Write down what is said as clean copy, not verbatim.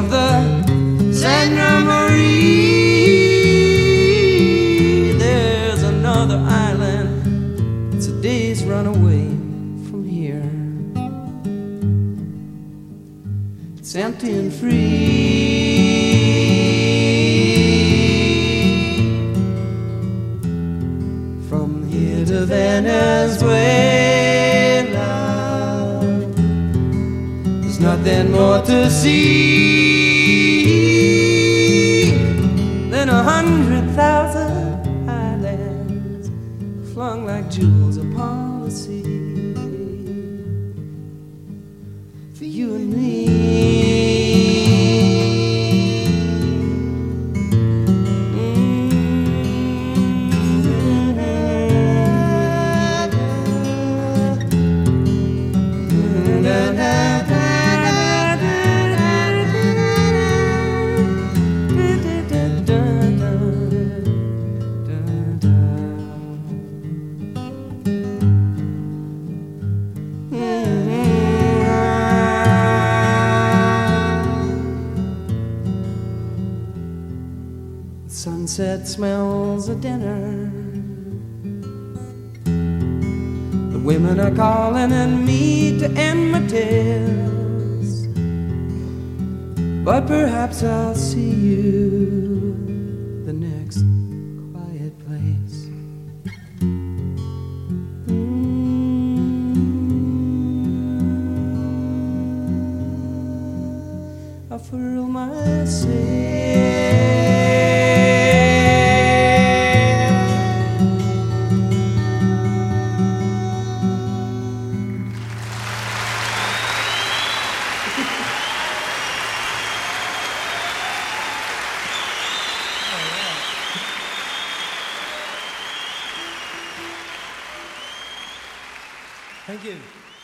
of the Santa Maria. There's another island, it's a day's run away from here. It's empty and free. From here to Venezuela, there's nothing more to see than 100,000 islands flung like jewels upon the sea. For you and me. Sunset smells of dinner. The women are calling on me to end my tales, but perhaps I'll see you the next quiet place. I'll furl my sail. Thank you.